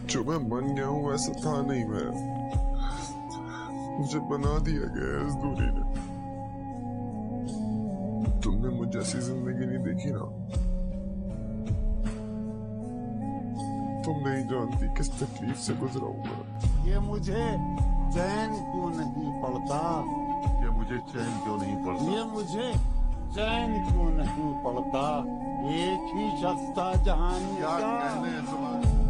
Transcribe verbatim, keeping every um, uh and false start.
जो मैं बन गया हूँ वैसा था नहीं मैं, मुझे बना दिया गया इस दूरी ने। तुमने मुझे जैसी जिंदगी नहीं देखी ना, तुम नहीं जानती किस तकलीफ से गुजरा हूं मैं। ये मुझे चैन क्यों नहीं पड़ता, ये मुझे चैन क्यों नहीं पड़ता, ये मुझे चैन क्यों नहीं पड़ता। एक ही शख्स था जहान क्या का, कहने तुम्हारे